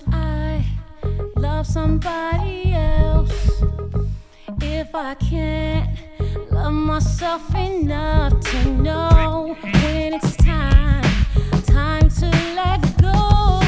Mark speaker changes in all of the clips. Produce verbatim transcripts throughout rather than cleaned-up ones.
Speaker 1: I love somebody else if I can't love myself enough to know when it's time, time to let go.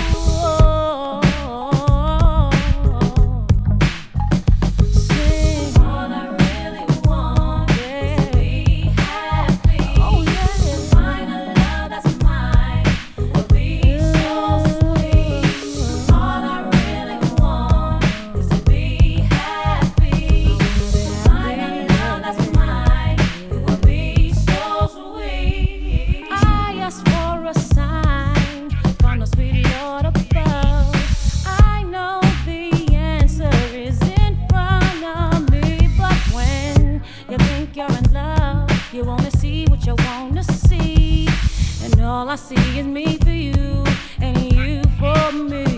Speaker 1: Sing. All I really want yeah. is to be happy. Oh yeah. Find a love that's mine will be so sweet. All I really want is to be happy. Find a love that's mine will be so sweet. I ask for a sign from the sweet Lord above. I know the answer is in front of me, but when you think you're in love, you only see what you wanna see, and all I see is me for you and you for me.